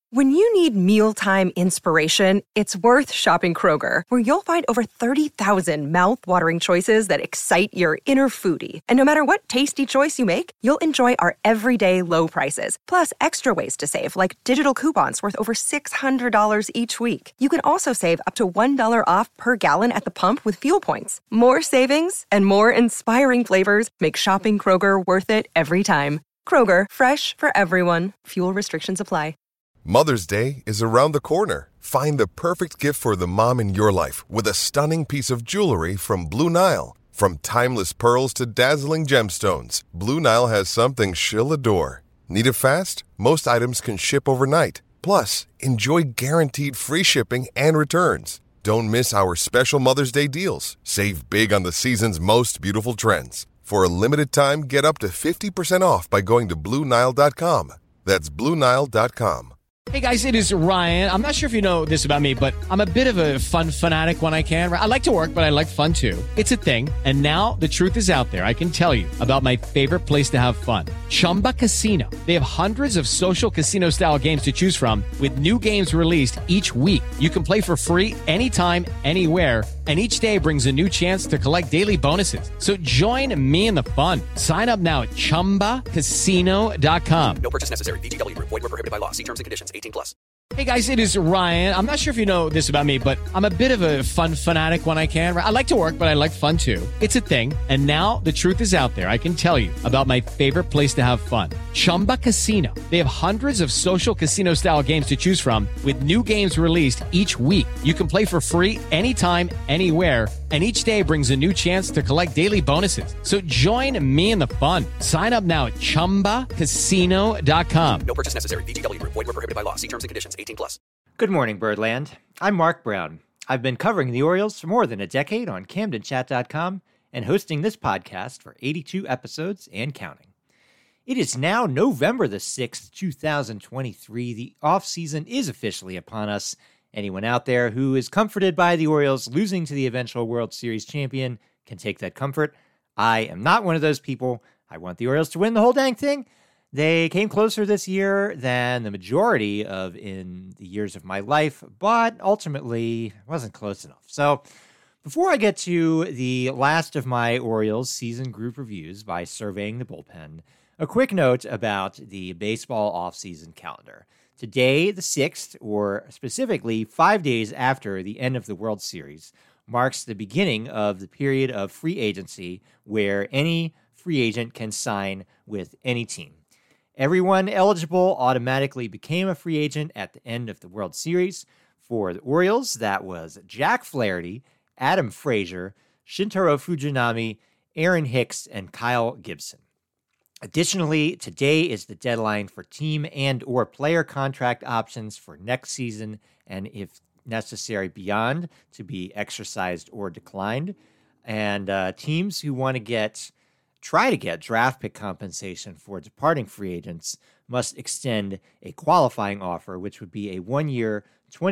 When you need mealtime inspiration, it's worth shopping Kroger, where you'll find over 30,000 mouth-watering choices that excite your inner foodie. And no matter what tasty choice you make, you'll enjoy our everyday low prices, plus extra ways to save, like digital coupons worth over $600 each week. You can also save up to $1 off per gallon at the pump with fuel points. More savings and more inspiring flavors make shopping Kroger worth it every time. Kroger, fresh for everyone. Fuel restrictions apply. Mother's Day is around the corner. Find the perfect gift for the mom in your life with a stunning piece of jewelry from Blue Nile. From timeless pearls to dazzling gemstones, Blue Nile has something she'll adore. Need it fast? Most items can ship overnight. Plus, enjoy guaranteed free shipping and returns. Don't miss our special Mother's Day deals. Save big on the season's most beautiful trends. For a limited time, get up to 50% off by going to BlueNile.com. That's BlueNile.com. Hey guys, it is Ryan. I'm not sure if you know this about me, but I'm a bit of a fun fanatic when I can. I like to work, but I like fun too. It's a thing. And now the truth is out there. I can tell you about my favorite place to have fun. Chumba Casino. They have hundreds of social casino style games to choose from with new games released each week. You can play for free anytime, anywhere. And each day brings a new chance to collect daily bonuses. So join me in the fun. Sign up now at ChumbaCasino.com. No purchase necessary. VGW. Void where prohibited by law. See terms and conditions. 18+. Hey guys, it is Ryan. I'm not sure if you know this about me, but I'm a bit of a fun fanatic when I can. I like to work, but I like fun too. It's a thing. And now the truth is out there. I can tell you about my favorite place to have fun. Chumba Casino. They have hundreds of social casino style games to choose from with new games released each week. You can play for free anytime, anywhere. And each day brings a new chance to collect daily bonuses. So join me in the fun. Sign up now at ChumbaCasino.com. No purchase necessary. VGW. Void where prohibited by law. See terms and conditions. 18+. Good morning, Birdland. I'm Mark Brown. I've been covering the Orioles for more than a decade on CamdenChat.com and hosting this podcast for 82 episodes and counting. It is now November the 6th, 2023. The offseason is officially upon us. Anyone out there who is comforted by the Orioles losing to the eventual World Series champion can take that comfort. I am not one of those people. I want the Orioles to win the whole dang thing. They came closer this year than the majority of in the years of my life, but ultimately wasn't close enough. So before I get to the last of my Orioles season group reviews by surveying the bullpen, a quick note about the baseball offseason calendar. Today, the 6th, or specifically 5 days after the end of the World Series, marks the beginning of the period of free agency where any free agent can sign with any team. Everyone eligible automatically became a free agent at the end of the World Series. For the Orioles, that was Jack Flaherty, Adam Frazier, Shintaro Fujinami, Aaron Hicks, and Kyle Gibson. Additionally, today is the deadline for team and or player contract options for next season and, if necessary, beyond to be exercised or declined. And teams who want to try to get draft pick compensation for departing free agents must extend a qualifying offer, which would be a 1-year,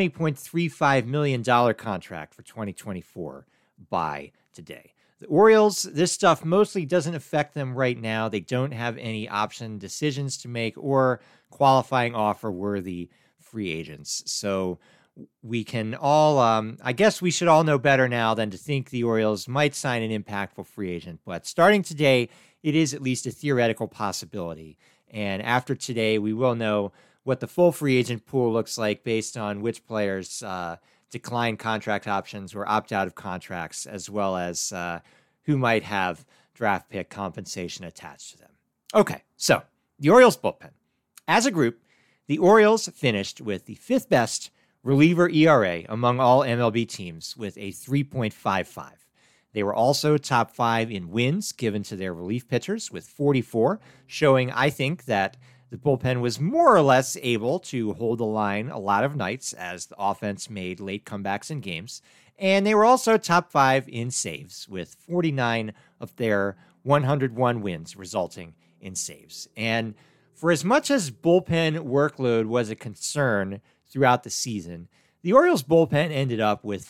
$20.35 million contract for 2024 by today. The Orioles, this stuff mostly doesn't affect them right now. They don't have any option decisions to make or qualifying offer-worthy free agents. So we can all, I guess we should all know better now than to think the Orioles might sign an impactful free agent. But starting today, it is at least a theoretical possibility. And after today, we will know what the full free agent pool looks like based on which players decline contract options or opt out of contracts, as well as who might have draft pick compensation attached to them. Okay, so the Orioles bullpen. As a group, the Orioles finished with the 5th best reliever ERA among all MLB teams with a 3.55. They were also top 5 in wins given to their relief pitchers with 44, showing, I think, that the bullpen was more or less able to hold the line a lot of nights as the offense made late comebacks in games. And they were also top 5 in saves with 49 of their 101 wins resulting in saves. And for as much as bullpen workload was a concern throughout the season, the Orioles bullpen ended up with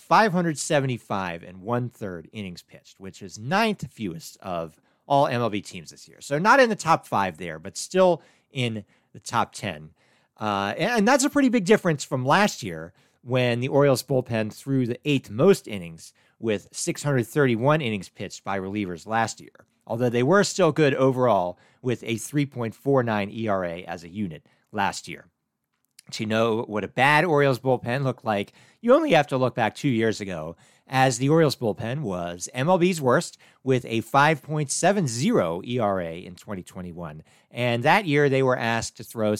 575 and 1/3 innings pitched, which is 9th fewest of all MLB teams this year. So not in the top 5 there, but still in the top 10. And that's a pretty big difference from last year when the Orioles bullpen threw the 8th most innings with 631 innings pitched by relievers last year, although they were still good overall with a 3.49 ERA as a unit last year. To know what a bad Orioles bullpen looked like, you only have to look back 2 years ago, as the Orioles bullpen was MLB's worst with a 5.70 ERA in 2021. And that year they were asked to throw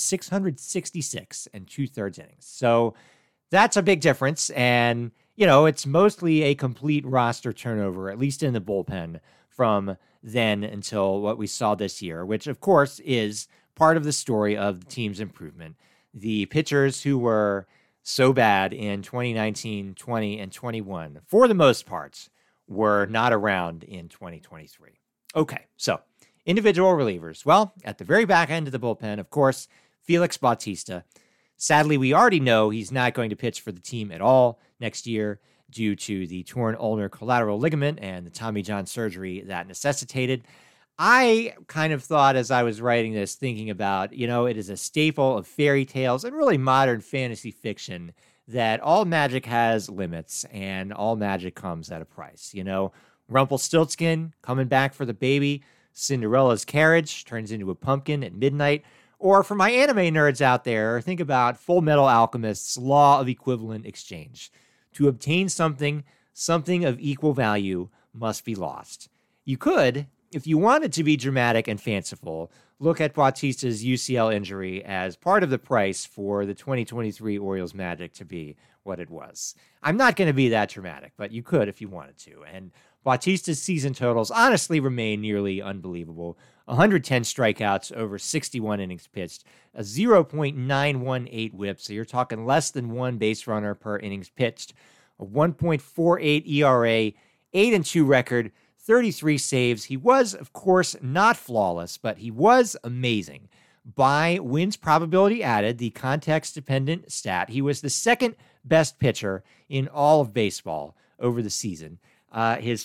666 and 2/3 innings. So that's a big difference. And, it's mostly a complete roster turnover, at least in the bullpen, from then until what we saw this year, which of course is part of the story of the team's improvement. The pitchers who were so bad in 2019, 20, and 21, for the most part, were not around in 2023. Okay, so individual relievers. Well, at the very back end of the bullpen, of course, Felix Bautista. Sadly, we already know he's not going to pitch for the team at all next year due to the torn ulnar collateral ligament and the Tommy John surgery that necessitated. I kind of thought as I was writing this, thinking about, it is a staple of fairy tales and really modern fantasy fiction that all magic has limits and all magic comes at a price. Rumpelstiltskin coming back for the baby, Cinderella's carriage turns into a pumpkin at midnight. Or for my anime nerds out there, think about Full Metal Alchemist's law of equivalent exchange. To obtain something of equal value must be lost. You could, if you wanted to be dramatic and fanciful, look at Bautista's UCL injury as part of the price for the 2023 Orioles Magic to be what it was. I'm not going to be that dramatic, but you could if you wanted to. And Bautista's season totals honestly remain nearly unbelievable. 110 strikeouts over 61 innings pitched, a 0.918 whip, so you're talking less than one base runner per innings pitched, a 1.48 ERA, 8-2 record, 33 saves. He was, of course, not flawless, but he was amazing. By wins probability added, the context-dependent stat, he was the second best pitcher in all of baseball over the season. His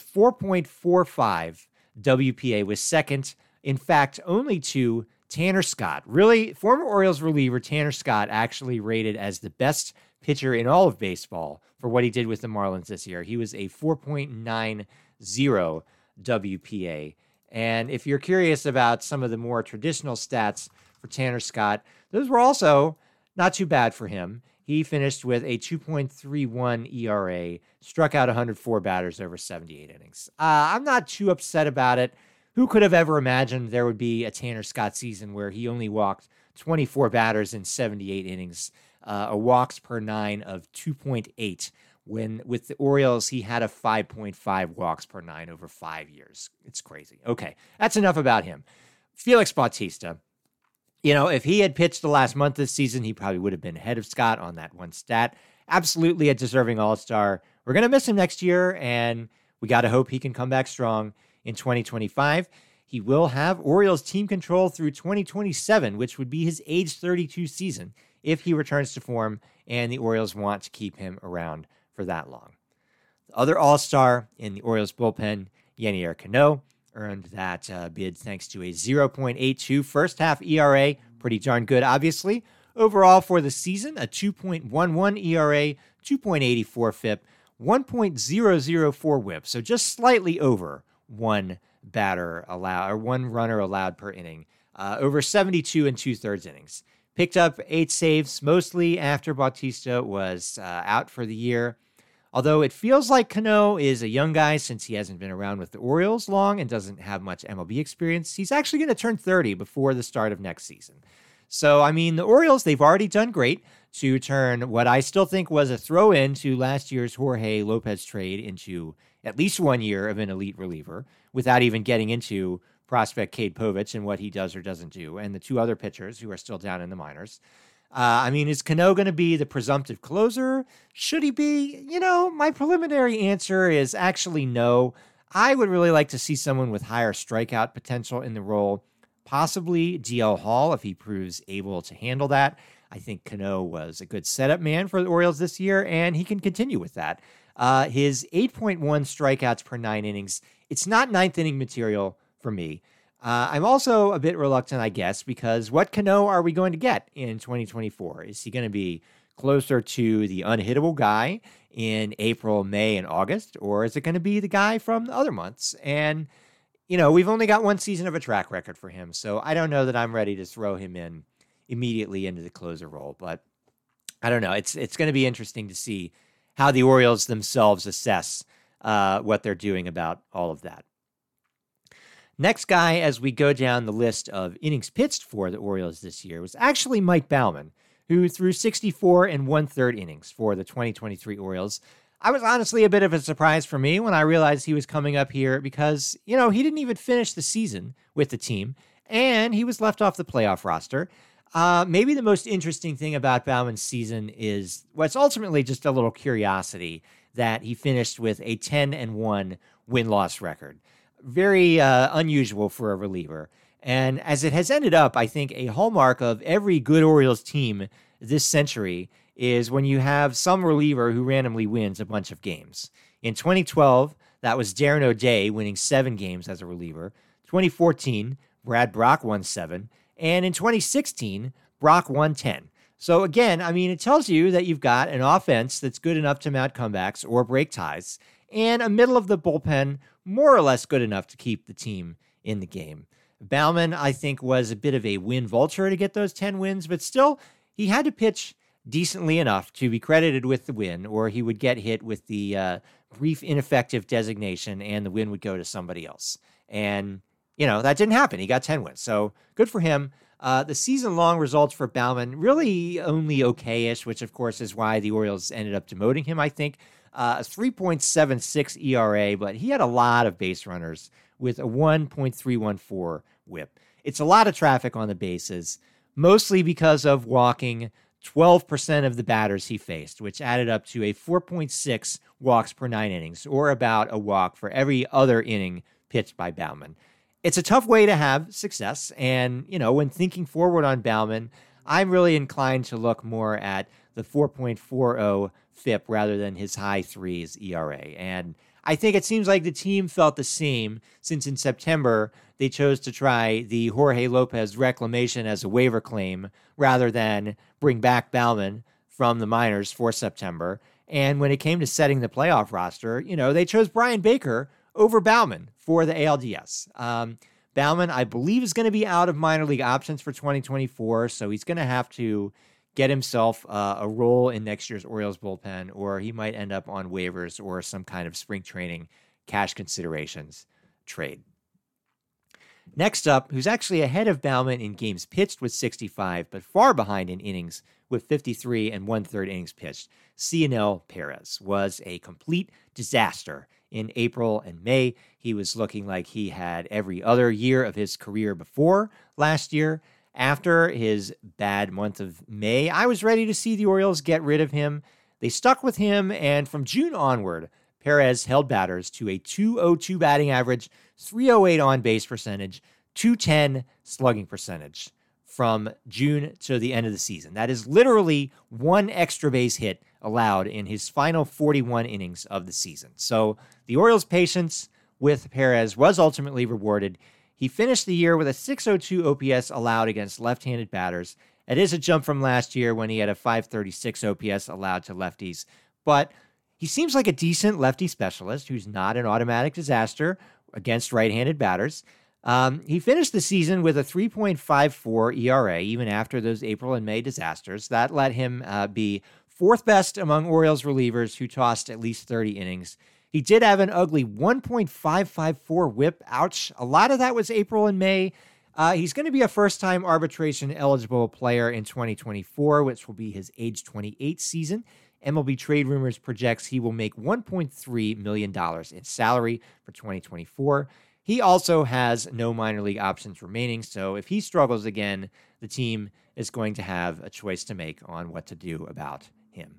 4.45 WPA was second, in fact, only to Tanner Scott. Really, former Orioles reliever Tanner Scott actually rated as the best pitcher in all of baseball for what he did with the Marlins this year. He was a 4.90 WPA. And if you're curious about some of the more traditional stats for Tanner Scott, those were also not too bad for him. He finished with a 2.31 ERA, struck out 104 batters over 78 innings. I'm not too upset about it. Who could have ever imagined there would be a Tanner Scott season where he only walked 24 batters in 78 innings, a walks per 9 of 2.8, when with the Orioles, he had a 5.5 walks per 9 over 5 years. It's crazy. Okay, that's enough about him. Felix Bautista. If he had pitched the last month this season, he probably would have been ahead of Scott on that one stat. Absolutely a deserving all-star. We're going to miss him next year, and we got to hope he can come back strong in 2025. He will have Orioles team control through 2027, which would be his age 32 season if he returns to form, and the Orioles want to keep him around for that long. The other all-star in the Orioles bullpen, Yennier Cano, earned that bid thanks to a 0.82 first-half ERA. Pretty darn good, obviously. Overall for the season, a 2.11 ERA, 2.84 FIP, 1.004 WHIP, so just slightly over one batter allowed, or one runner allowed per inning, over 72 2/3 innings. Picked up 8 saves, mostly after Bautista was out for the year. Although it feels like Cano is a young guy since he hasn't been around with the Orioles long and doesn't have much MLB experience, he's actually going to turn 30 before the start of next season. So, the Orioles, they've already done great to turn what I still think was a throw-in to last year's Jorge Lopez trade into at least 1 year of an elite reliever without even getting into prospect Cade Povich and what he does or doesn't do, and the 2 other pitchers who are still down in the minors. Is Cano going to be the presumptive closer? Should he be? My preliminary answer is actually no. I would really like to see someone with higher strikeout potential in the role, possibly DL Hall if he proves able to handle that. I think Cano was a good setup man for the Orioles this year, and he can continue with that. His 8.1 strikeouts per 9 innings, it's not ninth inning material for me. I'm also a bit reluctant, I guess, because what Cano are we going to get in 2024? Is he going to be closer to the unhittable guy in April, May, and August, or is it going to be the guy from the other months? And, we've only got one season of a track record for him, so I don't know that I'm ready to throw him in immediately into the closer role, but I don't know. It's going to be interesting to see how the Orioles themselves assess what they're doing about all of that. Next guy, as we go down the list of innings pitched for the Orioles this year, was actually Mike Baumann, who threw 64 1/3 innings for the 2023 Orioles. I was honestly a bit of a surprise for me when I realized he was coming up here because, he didn't even finish the season with the team, and he was left off the playoff roster. Maybe the most interesting thing about Baumann's season is what's ultimately just a little curiosity that he finished with a 10-1 win-loss record. Very unusual for a reliever. And as it has ended up, I think a hallmark of every good Orioles team this century is when you have some reliever who randomly wins a bunch of games. In 2012, that was Darren O'Day winning 7 games as a reliever. 2014, Brad Brach won 7. And in 2016, Brach won 10. So again, it tells you that you've got an offense that's good enough to mount comebacks or break ties, and a middle of the bullpen more or less good enough to keep the team in the game. Baumann, I think, was a bit of a win vulture to get those 10 wins, but still, he had to pitch decently enough to be credited with the win, or he would get hit with the brief ineffective designation, and the win would go to somebody else. And, that didn't happen. He got 10 wins, so good for him. The season-long results for Baumann really only okay-ish, which, of course, is why the Orioles ended up demoting him, I think. A 3.76 ERA, but he had a lot of base runners with a 1.314 whip. It's a lot of traffic on the bases, mostly because of walking 12% of the batters he faced, which added up to a 4.6 walks per 9 innings, or about a walk for every other inning pitched by Baumann. It's a tough way to have success, and, when thinking forward on Baumann, I'm really inclined to look more at the 4.40 FIP rather than his high 3s ERA. And I think it seems like the team felt the same since in September they chose to try the Jorge Lopez reclamation as a waiver claim rather than bring back Baumann from the minors for September. And when it came to setting the playoff roster, they chose Brian Baker over Baumann for the ALDS. Baumann, I believe, is going to be out of minor league options for 2024, so he's going to have to get himself a role in next year's Orioles bullpen, or he might end up on waivers or some kind of spring training cash considerations trade. Next up, who's actually ahead of Baumann in games pitched with 65, but far behind in innings with 53 1/3 innings pitched, Cionel Perez was a complete disaster in April and May. He was looking like he had every other year of his career before last year. After his bad month of May, I was ready to see the Orioles get rid of him. They stuck with him, and from June onward, Perez held batters to a .202 batting average, .308 on-base percentage, .210 slugging percentage from June to the end of the season. That is literally one extra base hit allowed in his final 41 innings of the season. So the Orioles' patience with Perez was ultimately rewarded. He finished the year with a .602 OPS allowed against left-handed batters. It is a jump from last year when he had a .536 OPS allowed to lefties, but he seems like a decent lefty specialist who's not an automatic disaster against right-handed batters. He finished the season with a 3.54 ERA, even after those April and May disasters. That let him be fourth best among Orioles relievers who tossed at least 30 innings. He did have an ugly 1.554 whip. Ouch. A lot of that was April and May. He's going to be a first-time arbitration-eligible player in 2024, which will be his age 28 season. MLB Trade Rumors projects he will make $1.3 million in salary for 2024. He also has no minor league options remaining, so if he struggles again, the team is going to have a choice to make on what to do about him.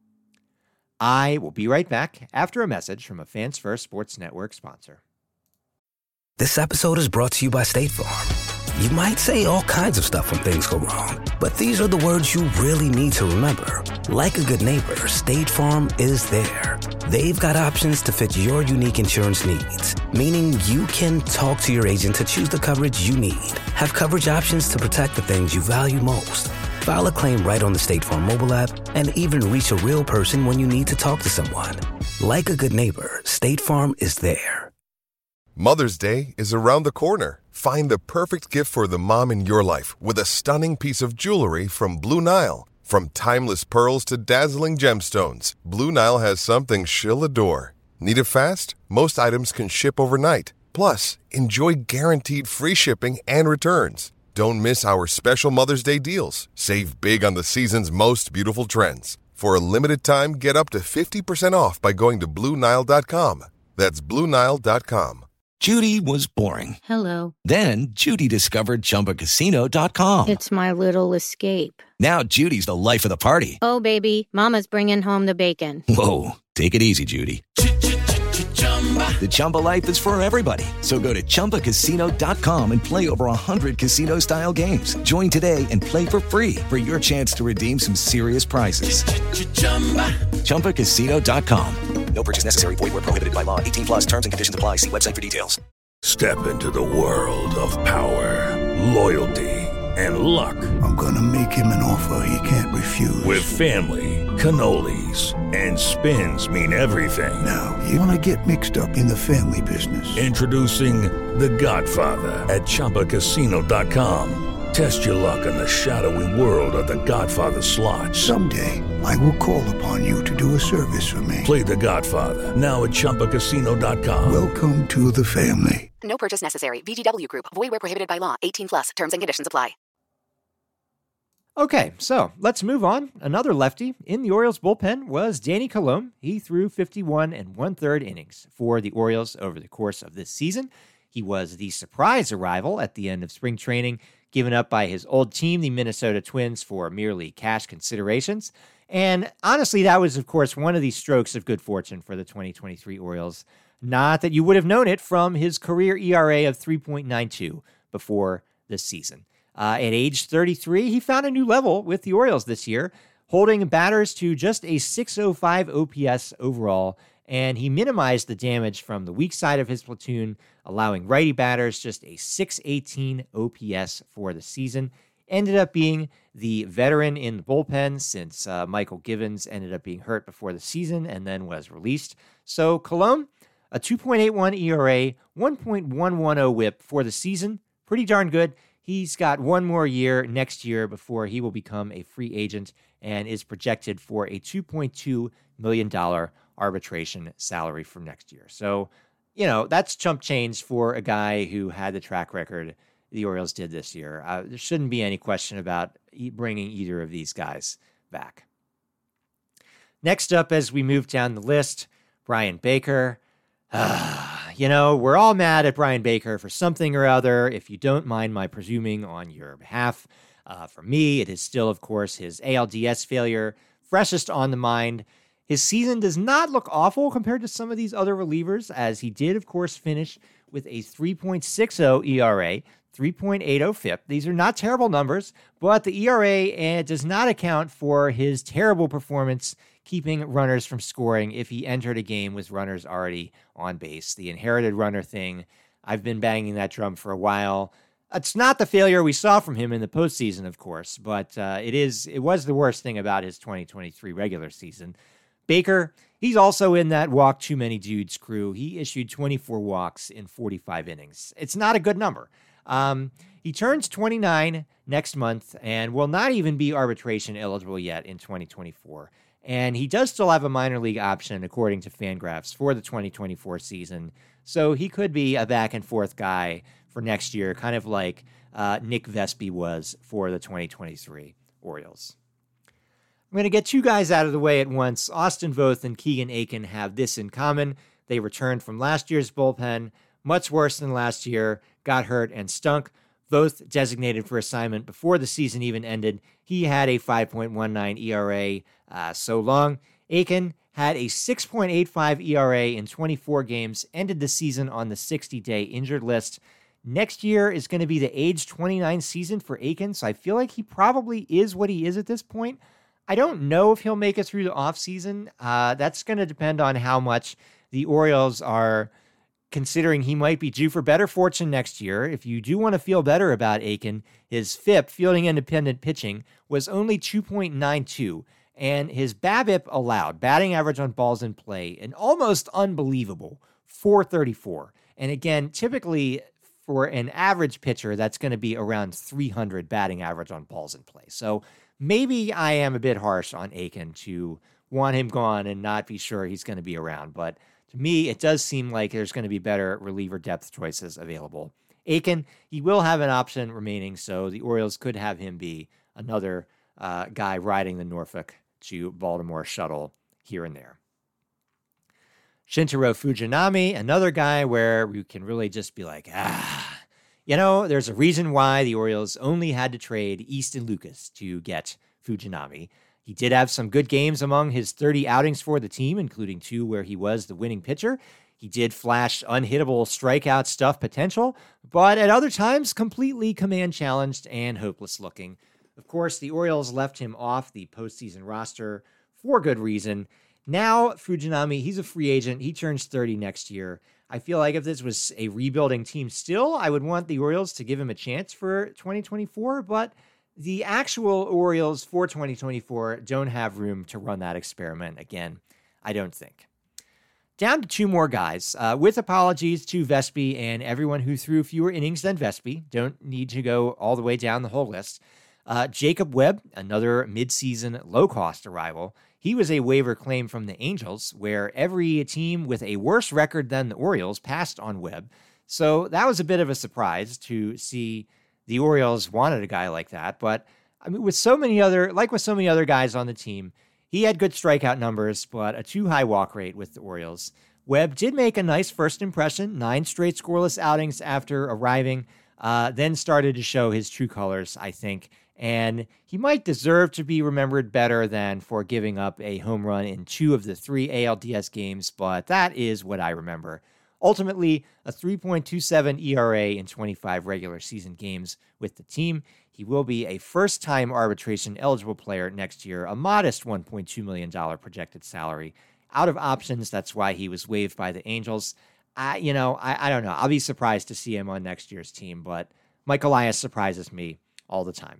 I will be right back after a message from a Fans First Sports Network sponsor. This episode is brought to you by State Farm. You might say all kinds of stuff when things go wrong, but these are the words you really need to remember. Like a good neighbor, State Farm is there. They've got options to fit your unique insurance needs, meaning you can talk to your agent to choose the coverage you need, have coverage options to protect the things you value most, file a claim right on the State Farm mobile app, and even reach a real person when you need to talk to someone. Like a good neighbor, State Farm is there. Mother's Day is around the corner. Find the perfect gift for the mom in your life with a stunning piece of jewelry from Blue Nile. From timeless pearls to dazzling gemstones, Blue Nile has something she'll adore. Need it fast? Most items can ship overnight. Plus, enjoy guaranteed free shipping and returns. Don't miss our special Mother's Day deals. Save big on the season's most beautiful trends. For a limited time, get up to 50% off by going to BlueNile.com. That's BlueNile.com. Judy was boring. Hello. Then Judy discovered ChumbaCasino.com. It's my little escape. Now Judy's the life of the party. Oh, baby, mama's bringing home the bacon. Whoa, take it easy, Judy. The Chumba life is for everybody. So go to ChumbaCasino.com and play over 100 casino-style games. Join today and play for free for your chance to redeem some serious prizes. ChumbaCasino.com. No purchase necessary. Void where prohibited by law. 18 plus terms and conditions apply. See website for details. Step into the world of power, loyalty, and luck. I'm gonna make him an offer he can't refuse. With family, cannolis, and spins mean everything. Now, you wanna get mixed up in the family business. Introducing The Godfather at ChumbaCasino.com. Test your luck in the shadowy world of The Godfather slot. Someday, I will call upon you to do a service for me. Play The Godfather, now at ChumbaCasino.com. Welcome to the family. No purchase necessary. VGW Group. Void where prohibited by law. 18 plus. Terms and conditions apply. Okay, so let's move on. Another lefty in the Orioles bullpen was Danny Colome. He threw 51 1/3 innings for the Orioles over the course of this season. He was the surprise arrival at the end of spring training, given up by his old team, the Minnesota Twins, for merely cash considerations. And honestly, that was, of course, one of the strokes of good fortune for the 2023 Orioles. Not that you would have known it from his career ERA of 3.92 before this season. At age 33, he found a new level with the Orioles this year, holding batters to just a 605 OPS overall, and he minimized the damage from the weak side of his platoon, allowing righty batters just a 618 OPS for the season. Ended up being the veteran in the bullpen since Michael Givens ended up being hurt before the season and then was released. So Colome, a 2.81 ERA, 1.110 whip for the season. Pretty darn good. He's got one more year next year before he will become a free agent and is projected for a $2.2 million arbitration salary from next year. So, that's chump change for a guy who had the track record the Orioles did this year. There shouldn't be any question about bringing either of these guys back. Next up, as we move down the list, Brian Baker. We're all mad at Brian Baker for something or other, if you don't mind my presuming on your behalf. For me, it is still, of course, his ALDS failure, freshest on the mind. His season does not look awful compared to some of these other relievers, as he did, of course, finish with a 3.60 ERA, 3.80 FIP. These are not terrible numbers, but the ERA does not account for his terrible performance keeping runners from scoring if he entered a game with runners already on base. The inherited runner thing, I've been banging that drum for a while. It's not the failure we saw from him in the postseason, of course, but it was the worst thing about his 2023 regular season. Baker, he's also in that walk too many dudes crew. He issued 24 walks in 45 innings. It's not a good number. He turns 29 next month and will not even be arbitration eligible yet in 2024. And he does still have a minor league option, according to Fangraphs, for the 2024 season. So he could be a back-and-forth guy for next year, kind of like Nick Vespi was for the 2023 Orioles. I'm going to get two guys out of the way at once. Austin Voth and Keegan Aiken have this in common. They returned from last year's bullpen, much worse than last year, got hurt and stunk. Voth designated for assignment before the season even ended. He had a 5.19 ERA so long. Aiken had a 6.85 ERA in 24 games, ended the season on the 60-day injured list. Next year is going to be the age 29 season for Aiken, so I feel like he probably is what he is at this point. I don't know if he'll make it through the offseason. That's going to depend on how much the Orioles are considering he might be due for better fortune next year. If you do want to feel better about Aiken, his FIP, fielding independent pitching, was only 2.92, and his BABIP allowed, batting average on balls in play, an almost unbelievable 434. And again, typically for an average pitcher, that's going to be around 300 batting average on balls in play. So maybe I am a bit harsh on Aiken to want him gone and not be sure he's going to be around. But to me, it does seem like there's going to be better reliever depth choices available. Aiken, he will have an option remaining, so the Orioles could have him be another guy riding the Norfolk to Baltimore shuttle here and there. Shintaro Fujinami, another guy where we can really just be like, there's a reason why the Orioles only had to trade Easton Lucas to get Fujinami. He did have some good games among his 30 outings for the team, including 2 where he was the winning pitcher. He did flash unhittable strikeout stuff potential, but at other times completely command challenged and hopeless looking. Of course, the Orioles left him off the postseason roster for good reason. Now, Fujinami, he's a free agent. He turns 30 next year. I feel like if this was a rebuilding team still, I would want the Orioles to give him a chance for 2024, but the actual Orioles for 2024 don't have room to run that experiment again, I don't think. Down to 2 more guys. With apologies to Vespi and everyone who threw fewer innings than Vespi. Don't need to go all the way down the whole list. Jacob Webb, another midseason low-cost arrival. He was a waiver claim from the Angels, where every team with a worse record than the Orioles passed on Webb. So that was a bit of a surprise to see the Orioles wanted a guy like that. But I mean, with so many other guys on the team, he had good strikeout numbers, but a too high walk rate with the Orioles. Webb did make a nice first impression, 9 straight scoreless outings after arriving, then started to show his true colors, I think. And he might deserve to be remembered better than for giving up a home run in 2 of the 3 ALDS games, but that is what I remember. Ultimately, a 3.27 ERA in 25 regular season games with the team. He will be a first-time arbitration-eligible player next year, a modest $1.2 million projected salary. Out of options, that's why he was waived by the Angels. I don't know. I'll be surprised to see him on next year's team, but Mike Elias surprises me all the time.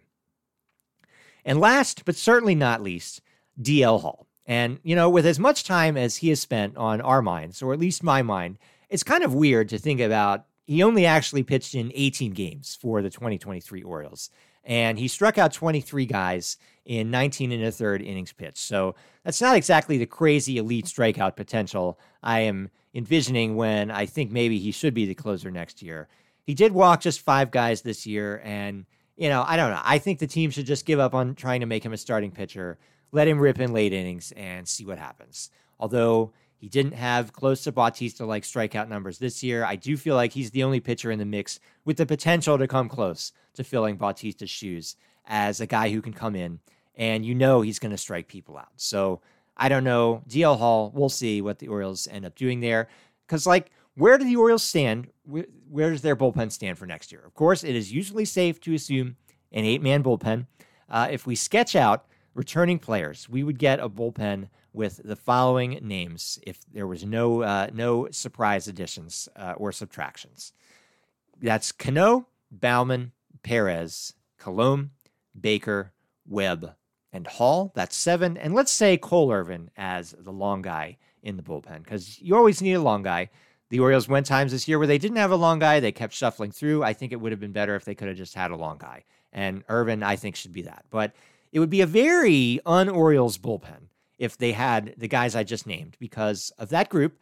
And last, but certainly not least, DL Hall. And, with as much time as he has spent on our minds, or at least my mind, it's kind of weird to think about he only actually pitched in 18 games for the 2023 Orioles. And he struck out 23 guys in 19 1/3 innings pitched. So that's not exactly the crazy elite strikeout potential I am envisioning when I think maybe he should be the closer next year. He did walk just 5 guys this year, and I don't know. I think the team should just give up on trying to make him a starting pitcher, let him rip in late innings, and see what happens. Although he didn't have close to Bautista-like strikeout numbers this year, I do feel like he's the only pitcher in the mix with the potential to come close to filling Bautista's shoes as a guy who can come in, and he's going to strike people out. So I don't know. DL Hall, we'll see what the Orioles end up doing there. Because, where do the Orioles stand? Where does their bullpen stand for next year? Of course, it is usually safe to assume an 8-man bullpen. If we sketch out returning players, we would get a bullpen with the following names if there was no surprise additions or subtractions. That's Cano, Baumann, Perez, Colomé, Baker, Webb, and Hall. That's 7. And let's say Cole Irvin as the long guy in the bullpen, because you always need a long guy. The Orioles went times this year where they didn't have a long guy. They kept shuffling through. I think it would have been better if they could have just had a long guy. And Irvin, I think, should be that. But it would be a very un-Orioles bullpen if they had the guys I just named, because of that group.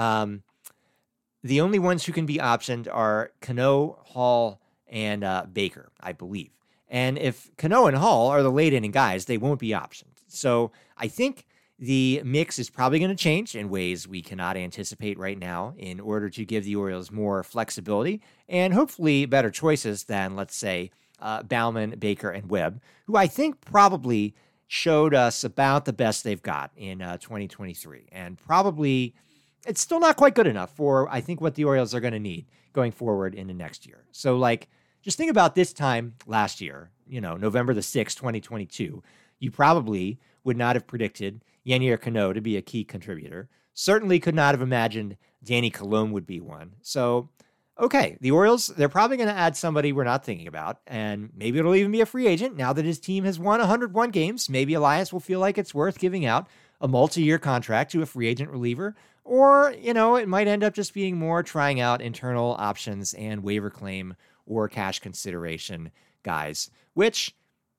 The only ones who can be optioned are Cano, Hall, and Baker, I believe. And if Cano and Hall are the late inning guys, they won't be optioned. So I think the mix is probably going to change in ways we cannot anticipate right now in order to give the Orioles more flexibility and hopefully better choices than, let's say, Baumann, Baker, and Webb, who I think probably showed us about the best they've got in 2023 and probably it's still not quite good enough for, I think, what the Orioles are going to need going forward into next year. So, like, just think about this time last year, November the 6th, 2022. You probably would not have predicted Yennier Cano to be a key contributor. Certainly could not have imagined Danny Colon would be one. So, okay, the Orioles, they're probably going to add somebody we're not thinking about, and maybe it'll even be a free agent. Now that his team has won 101 games, maybe Elias will feel like it's worth giving out a multi-year contract to a free agent reliever, or, it might end up just being more trying out internal options and waiver claim or cash consideration guys, which,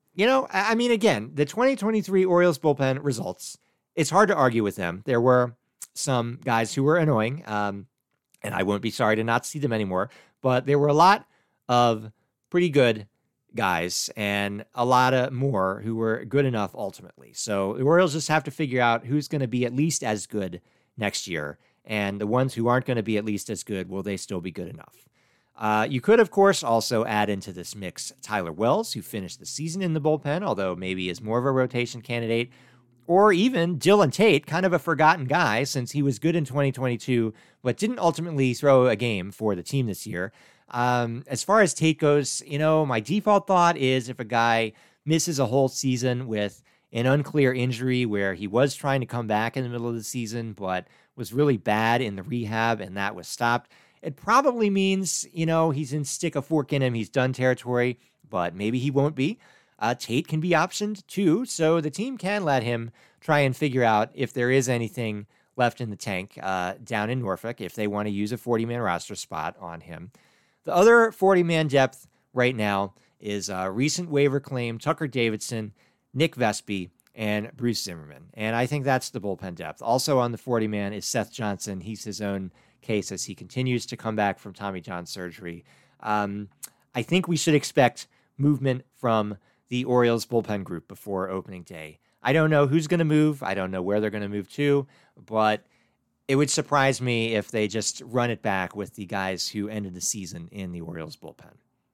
again, the 2023 Orioles bullpen results, it's hard to argue with them. There were some guys who were annoying, and I won't be sorry to not see them anymore, but there were a lot of pretty good guys and a lot of more who were good enough ultimately. So the Orioles just have to figure out who's going to be at least as good next year, and the ones who aren't going to be at least as good, will they still be good enough? You could, of course, also add into this mix Tyler Wells, who finished the season in the bullpen, although maybe is more of a rotation candidate, or even Dylan Tate, kind of a forgotten guy since he was good in 2022, but didn't ultimately throw a game for the team this year. As far as Tate goes, my default thought is if a guy misses a whole season with an unclear injury where he was trying to come back in the middle of the season, but was really bad in the rehab and that was stopped, it probably means, he's in stick a fork in him. He's done territory, but maybe he won't be. Tate can be optioned too, so the team can let him try and figure out if there is anything left in the tank down in Norfolk, if they want to use a 40-man roster spot on him. The other 40-man depth right now is recent waiver claim Tucker Davidson, Nick Vespi, and Bruce Zimmerman. And I think that's the bullpen depth. Also on the 40-man is Seth Johnson. He's his own case as he continues to come back from Tommy John surgery. I think we should expect movement from the Orioles bullpen group before opening day. I don't know who's going to move. I don't know where they're going to move to, but it would surprise me if they just run it back with the guys who ended the season in the Orioles bullpen.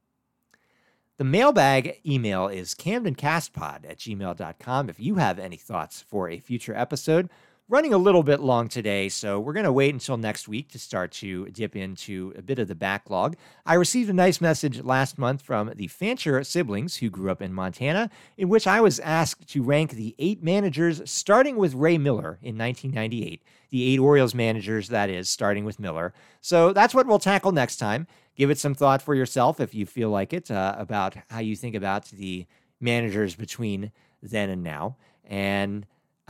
The mailbag email is camdencastpod@gmail.com. If you have any thoughts for a future episode, running a little bit long today, so we're going to wait until next week to start to dip into a bit of the backlog. I received a nice message last month from the Fancher siblings who grew up in Montana, in which I was asked to rank the 8 managers starting with Ray Miller in 1998. The 8 Orioles managers, that is, starting with Miller. So that's what we'll tackle next time. Give it some thought for yourself if you feel like it, about how you think about the managers between then and now. And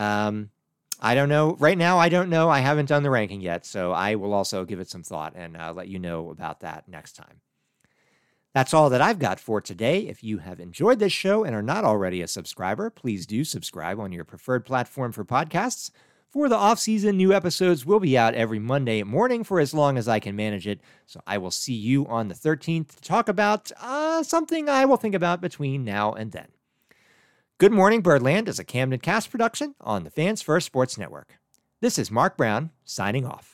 I don't know. Right now, I don't know. I haven't done the ranking yet, so I will also give it some thought and let you know about that next time. That's all that I've got for today. If you have enjoyed this show and are not already a subscriber, please do subscribe on your preferred platform for podcasts. For the off-season, new episodes will be out every Monday morning for as long as I can manage it. So I will see you on the 13th to talk about something I will think about between now and then. Good Morning Birdland is a Camden Cast production on the Fans First Sports Network. This is Mark Brown signing off.